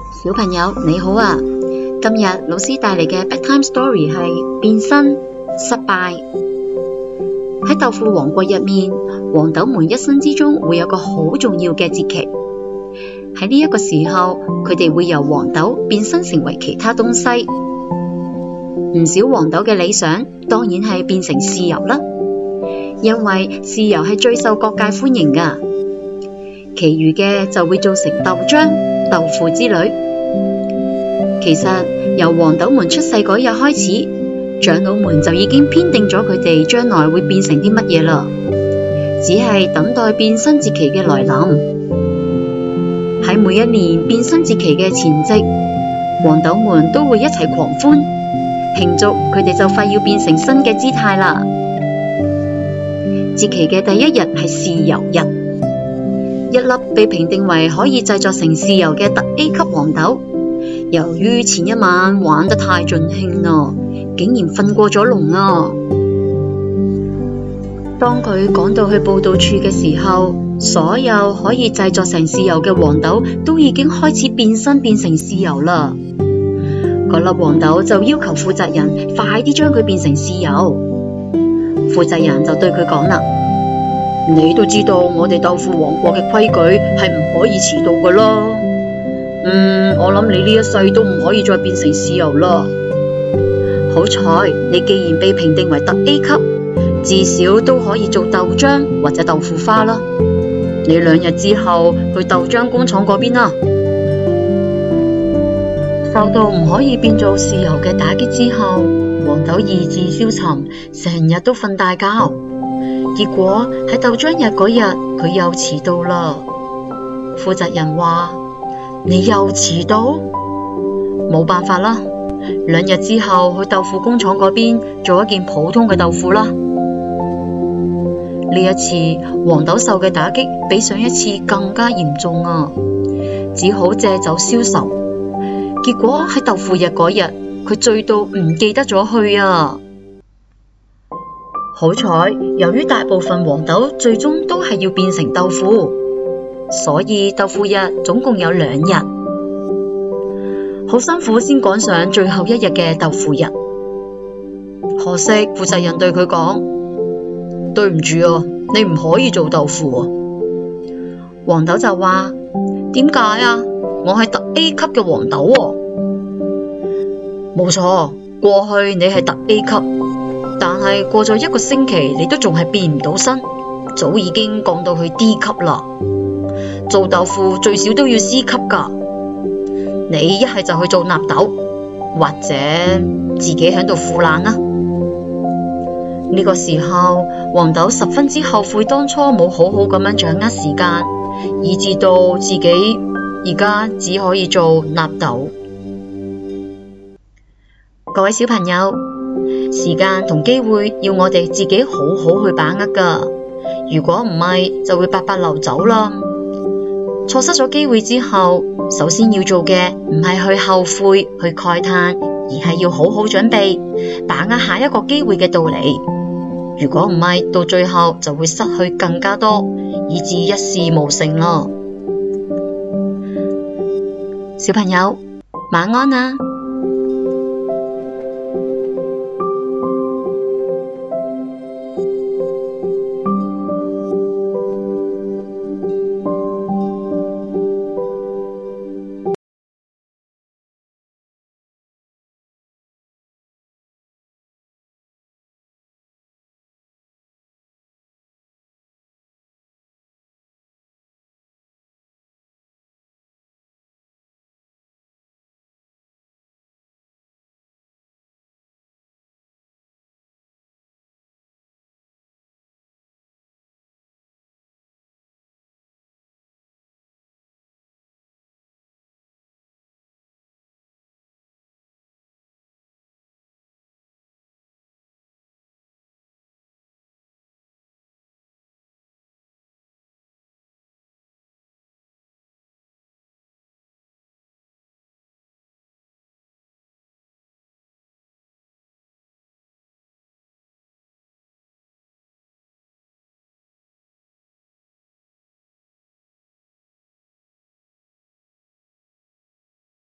小朋友你好啊，今日老師帶嚟嘅 Bedtime Story 係變身失敗。喺豆腐王國入面，黃豆們一生之中會有個好重要嘅節期。喺呢一個時候，佢哋會由黃豆變身成為其他東西。唔少黃豆嘅理想當然係變成豉油啦，因為豉油係最受各界歡迎噶。其餘嘅就會做成豆漿、豆腐之類。其實由黃豆們出世嗰日開始，長老們就已經編定咗佢哋將來會變成啲乜嘢啦，只係等待變身節期嘅來臨。喺每一年變身節期嘅前夕，黃豆們都會一齊狂歡，慶祝佢哋就快要變成新嘅姿態啦。節期嘅第一日係豉油日。一粒被評定為可以製作成豉油嘅特 A 級黃豆，由於前一晚玩得太盡興啦，竟然瞓過咗籠啊！當佢趕到去報到處嘅時候，所有可以製作成豉油嘅黃豆都已經開始變身變成豉油啦。嗰粒黃豆就要求負責人快啲將佢變成豉油。負責人就對佢講啦：你都知道我哋豆腐王國嘅規矩係唔可以遲到噶啦。我諗你呢一世都唔可以再變成豉油啦。好彩你既然被評定為特 A 級，至少都可以做豆漿或者豆腐花啦。你2日之後去豆漿工廠嗰邊啦。受到唔可以變做豉油嘅打擊之後，黃豆意志消沉，成日都瞓大覺。結果喺豆漿日嗰日，佢又遲到啦。負責人話：你又遲到？冇辦法啦，2日之後去豆腐工廠嗰邊做一件普通嘅豆腐啦。呢一次黃豆受嘅打擊比上一次更加嚴重啊，只好借酒消愁。結果喺豆腐日嗰日，佢醉到唔記得咗去啊。好彩，由於大部分黃豆最終都係要變成豆腐，所以豆腐日總共有2日。好辛苦先趕上最後1日嘅豆腐日。可惜負責人對佢講：對唔住啊，你唔可以做豆腐啊。黃豆就話：點解啊？我係特 A 級嘅黃豆喎。冇錯，過去你係特 A 級。但係過咗1個星期，你都仲係變唔到身，早已經降到去 D 級啦。做豆腐最少都要 C 級噶。你一係就去做納豆，或者自己喺度腐爛啦。呢個時候，黃豆十分之後悔當初冇好好咁樣掌握時間，以致到自己而家只可以做納豆。各位小朋友，時間同機會要我哋自己好好去把握噶，如果唔係就會白白流走啦。錯失咗機會之後，首先要做嘅唔係去後悔去慨嘆，而係要好好準備，把握下一個機會嘅到嚟。如果唔係，到最後就會失去更加多，以致一事無成咯。小朋友，晚安啊！